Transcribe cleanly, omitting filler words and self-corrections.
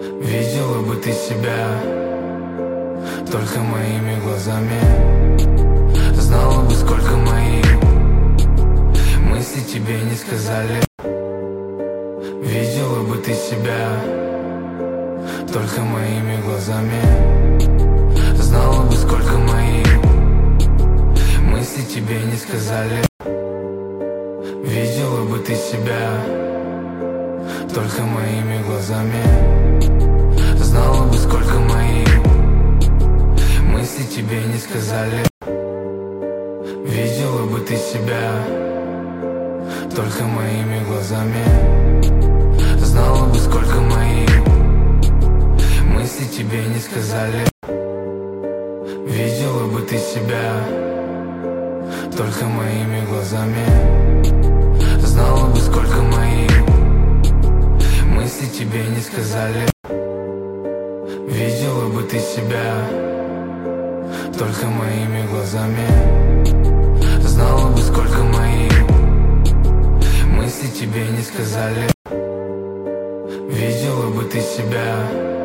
Видела бы ты себя только моими глазами. Знала бы, сколько мои мысли тебе не сказали. Видела бы ты себя только моими глазами. Знала бы, сколько мои мысли тебе не сказали. Видела бы ты себя только моими глазами. Знала бы, сколько мои мысли тебе не сказали. Видела бы ты себя только моими глазами. Знала бы, сколько мои мысли тебе не сказали. Видела бы ты себя только моими глазами. Знала бы, сколько мои мысли тебе не сказали. Видела бы ты себя только моими глазами. Знала бы, сколько мои мысли тебе не сказали. Видела бы ты себя